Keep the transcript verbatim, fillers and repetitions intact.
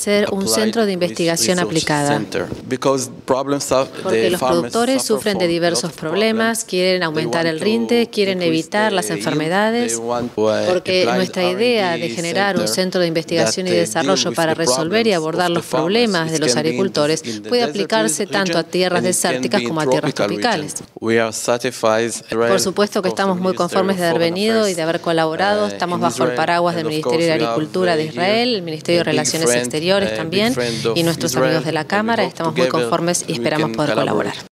ser un centro de investigación aplicada, porque los productores sufren de diversos problemas, quieren aumentar el rinde, quieren evitar las enfermedades, porque nuestra idea de generar un centro de investigación y desarrollo para resolver y abordar los problemas de los agricultores puede aplicarse tanto a tierras desérticas como a tierras tropicales. Por supuesto que estamos muy conformes de haber venido y de haber colaborado. Estamos bajo el paraguas del Ministerio de Agricultura de Israel, el Ministerio de Relaciones Exteriores también, y nuestros amigos de la Cámara. Estamos muy conformes y esperamos poder colaborar.